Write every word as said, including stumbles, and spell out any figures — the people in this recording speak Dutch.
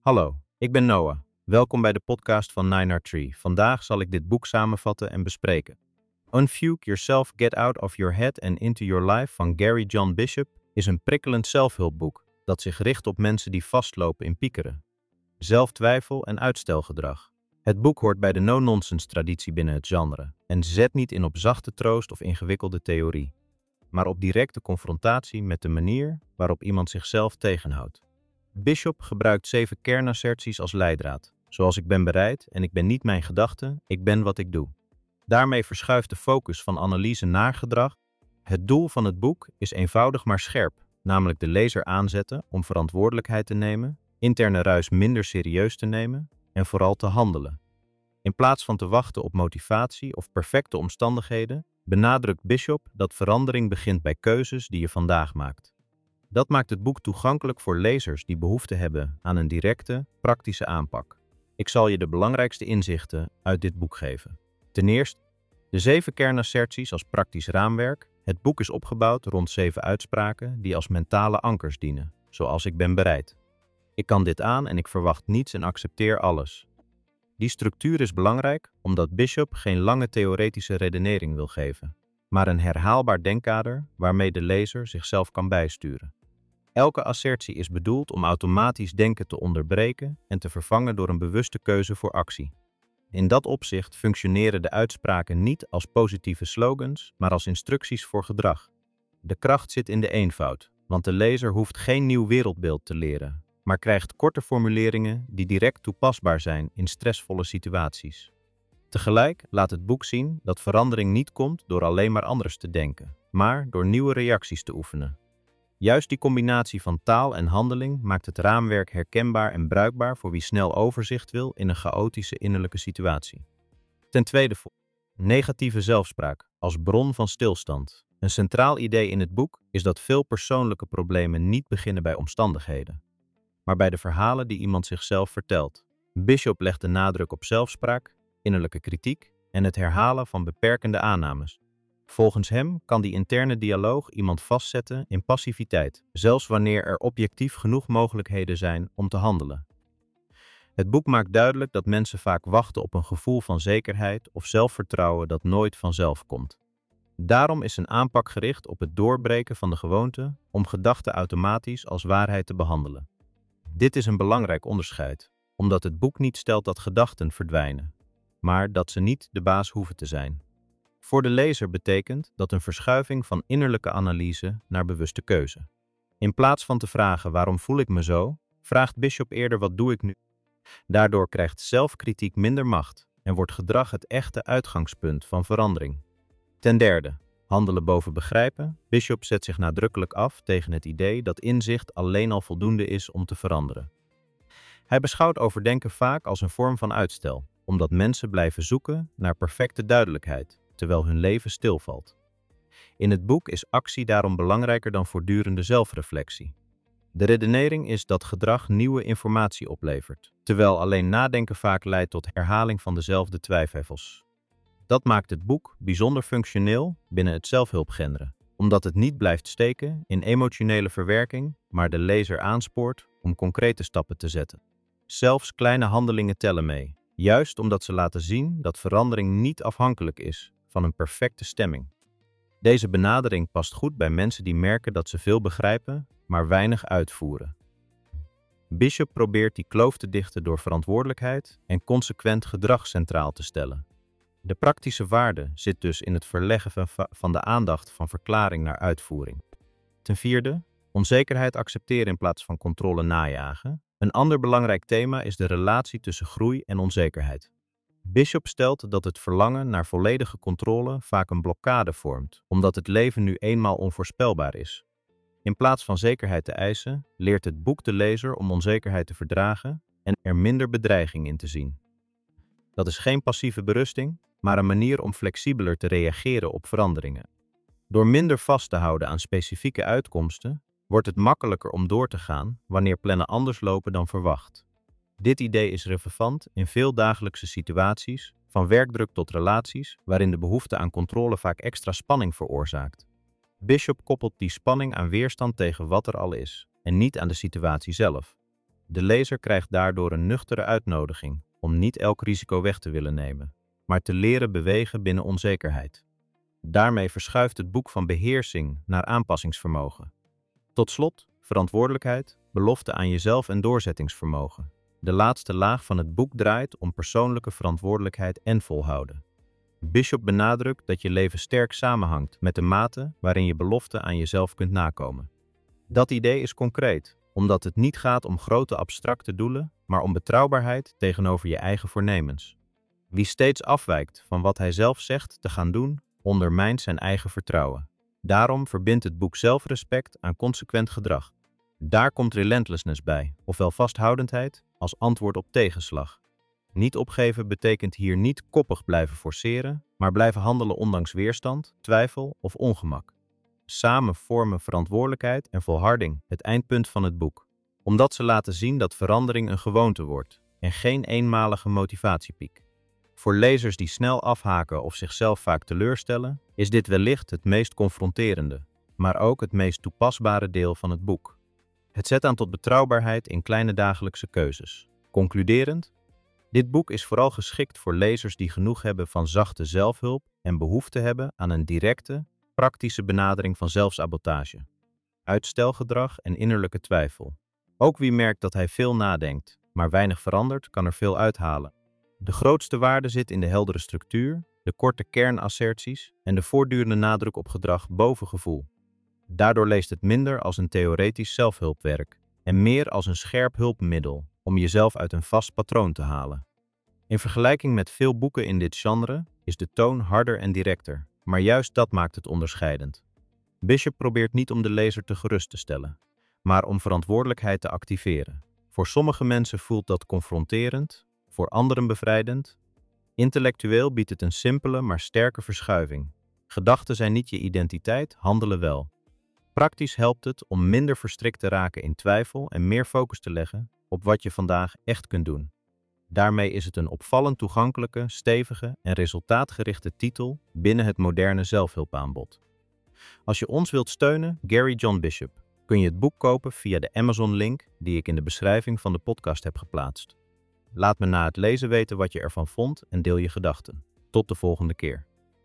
Hallo, ik ben Noah. Welkom bij de podcast van Nine R Tree. Vandaag zal ik dit boek samenvatten en bespreken. Unfugue Yourself, Get Out of Your Head and Into Your Life van Gary John Bishop is een prikkelend zelfhulpboek dat zich richt op mensen die vastlopen in piekeren, zelftwijfel en uitstelgedrag. Het boek hoort bij de no-nonsense traditie binnen het genre en zet niet in op zachte troost of ingewikkelde theorie, maar op directe confrontatie met de manier waarop iemand zichzelf tegenhoudt. Bishop gebruikt zeven kernasserties als leidraad, zoals ik ben bereid en ik ben niet mijn gedachten, ik ben wat ik doe. Daarmee verschuift de focus van analyse naar gedrag. Het doel van het boek is eenvoudig maar scherp, namelijk de lezer aanzetten om verantwoordelijkheid te nemen, interne ruis minder serieus te nemen en vooral te handelen. In plaats van te wachten op motivatie of perfecte omstandigheden, benadrukt Bishop dat verandering begint bij keuzes die je vandaag maakt. Dat maakt het boek toegankelijk voor lezers die behoefte hebben aan een directe, praktische aanpak. Ik zal je de belangrijkste inzichten uit dit boek geven. Ten eerste, de zeven kernasserties als praktisch raamwerk. Het boek is opgebouwd rond zeven uitspraken die als mentale ankers dienen, zoals ik ben bereid. Ik kan dit aan en ik verwacht niets en accepteer alles. Die structuur is belangrijk omdat Bishop geen lange theoretische redenering wil geven, maar een herhaalbaar denkkader waarmee de lezer zichzelf kan bijsturen. Elke assertie is bedoeld om automatisch denken te onderbreken en te vervangen door een bewuste keuze voor actie. In dat opzicht functioneren de uitspraken niet als positieve slogans, maar als instructies voor gedrag. De kracht zit in de eenvoud, want de lezer hoeft geen nieuw wereldbeeld te leren, maar krijgt korte formuleringen die direct toepasbaar zijn in stressvolle situaties. Tegelijk laat het boek zien dat verandering niet komt door alleen maar anders te denken, maar door nieuwe reacties te oefenen. Juist die combinatie van taal en handeling maakt het raamwerk herkenbaar en bruikbaar voor wie snel overzicht wil in een chaotische innerlijke situatie. Ten tweede, negatieve zelfspraak als bron van stilstand. Een centraal idee in het boek is dat veel persoonlijke problemen niet beginnen bij omstandigheden, maar bij de verhalen die iemand zichzelf vertelt. Bishop legt de nadruk op zelfspraak, innerlijke kritiek en het herhalen van beperkende aannames. Volgens hem kan die interne dialoog iemand vastzetten in passiviteit, zelfs wanneer er objectief genoeg mogelijkheden zijn om te handelen. Het boek maakt duidelijk dat mensen vaak wachten op een gevoel van zekerheid of zelfvertrouwen dat nooit vanzelf komt. Daarom is een aanpak gericht op het doorbreken van de gewoonte om gedachten automatisch als waarheid te behandelen. Dit is een belangrijk onderscheid, omdat het boek niet stelt dat gedachten verdwijnen, maar dat ze niet de baas hoeven te zijn. Voor de lezer betekent dat een verschuiving van innerlijke analyse naar bewuste keuze. In plaats van te vragen waarom voel ik me zo, vraagt Bishop eerder wat doe ik nu. Daardoor krijgt zelfkritiek minder macht en wordt gedrag het echte uitgangspunt van verandering. Ten derde, handelen boven begrijpen. Bishop zet zich nadrukkelijk af tegen het idee dat inzicht alleen al voldoende is om te veranderen. Hij beschouwt overdenken vaak als een vorm van uitstel, omdat mensen blijven zoeken naar perfecte duidelijkheid, terwijl hun leven stilvalt. In het boek is actie daarom belangrijker dan voortdurende zelfreflectie. De redenering is dat gedrag nieuwe informatie oplevert, terwijl alleen nadenken vaak leidt tot herhaling van dezelfde twijfels. Dat maakt het boek bijzonder functioneel binnen het zelfhulpgenre, omdat het niet blijft steken in emotionele verwerking, maar de lezer aanspoort om concrete stappen te zetten. Zelfs kleine handelingen tellen mee, juist omdat ze laten zien dat verandering niet afhankelijk is van een perfecte stemming. Deze benadering past goed bij mensen die merken dat ze veel begrijpen, maar weinig uitvoeren. Bishop probeert die kloof te dichten door verantwoordelijkheid en consequent gedrag centraal te stellen. De praktische waarde zit dus in het verleggen van de aandacht van verklaring naar uitvoering. Ten vierde, onzekerheid accepteren in plaats van controle najagen. Een ander belangrijk thema is de relatie tussen groei en onzekerheid. Bishop stelt dat het verlangen naar volledige controle vaak een blokkade vormt, omdat het leven nu eenmaal onvoorspelbaar is. In plaats van zekerheid te eisen, leert het boek de lezer om onzekerheid te verdragen en er minder bedreiging in te zien. Dat is geen passieve berusting, maar een manier om flexibeler te reageren op veranderingen. Door minder vast te houden aan specifieke uitkomsten, wordt het makkelijker om door te gaan wanneer plannen anders lopen dan verwacht. Dit idee is relevant in veel dagelijkse situaties, van werkdruk tot relaties, waarin de behoefte aan controle vaak extra spanning veroorzaakt. Bishop koppelt die spanning aan weerstand tegen wat er al is, en niet aan de situatie zelf. De lezer krijgt daardoor een nuchtere uitnodiging om niet elk risico weg te willen nemen, maar te leren bewegen binnen onzekerheid. Daarmee verschuift het boek van beheersing naar aanpassingsvermogen. Tot slot, verantwoordelijkheid, belofte aan jezelf en doorzettingsvermogen. De laatste laag van het boek draait om persoonlijke verantwoordelijkheid en volhouden. Bishop benadrukt dat je leven sterk samenhangt met de mate waarin je belofte aan jezelf kunt nakomen. Dat idee is concreet, omdat het niet gaat om grote abstracte doelen, maar om betrouwbaarheid tegenover je eigen voornemens. Wie steeds afwijkt van wat hij zelf zegt te gaan doen, ondermijnt zijn eigen vertrouwen. Daarom verbindt het boek zelfrespect aan consequent gedrag. Daar komt relentlessness bij, ofwel vasthoudendheid, als antwoord op tegenslag. Niet opgeven betekent hier niet koppig blijven forceren, maar blijven handelen ondanks weerstand, twijfel of ongemak. Samen vormen verantwoordelijkheid en volharding het eindpunt van het boek, omdat ze laten zien dat verandering een gewoonte wordt en geen eenmalige motivatiepiek. Voor lezers die snel afhaken of zichzelf vaak teleurstellen, is dit wellicht het meest confronterende, maar ook het meest toepasbare deel van het boek. Het zet aan tot betrouwbaarheid in kleine dagelijkse keuzes. Concluderend, dit boek is vooral geschikt voor lezers die genoeg hebben van zachte zelfhulp en behoefte hebben aan een directe, praktische benadering van zelfsabotage, uitstelgedrag en innerlijke twijfel. Ook wie merkt dat hij veel nadenkt, maar weinig verandert, kan er veel uithalen. De grootste waarde zit in de heldere structuur, de korte kernasserties en de voortdurende nadruk op gedrag boven gevoel. Daardoor leest het minder als een theoretisch zelfhulpwerk en meer als een scherp hulpmiddel om jezelf uit een vast patroon te halen. In vergelijking met veel boeken in dit genre is de toon harder en directer, maar juist dat maakt het onderscheidend. Bishop probeert niet om de lezer te gerust te stellen, maar om verantwoordelijkheid te activeren. Voor sommige mensen voelt dat confronterend, voor anderen bevrijdend. Intellectueel biedt het een simpele maar sterke verschuiving. Gedachten zijn niet je identiteit, handelen wel. Praktisch helpt het om minder verstrikt te raken in twijfel en meer focus te leggen op wat je vandaag echt kunt doen. Daarmee is het een opvallend toegankelijke, stevige en resultaatgerichte titel binnen het moderne zelfhulpaanbod. Als je ons wilt steunen, Gary John Bishop, kun je het boek kopen via de Amazon-link die ik in de beschrijving van de podcast heb geplaatst. Laat me na het lezen weten wat je ervan vond en deel je gedachten. Tot de volgende keer.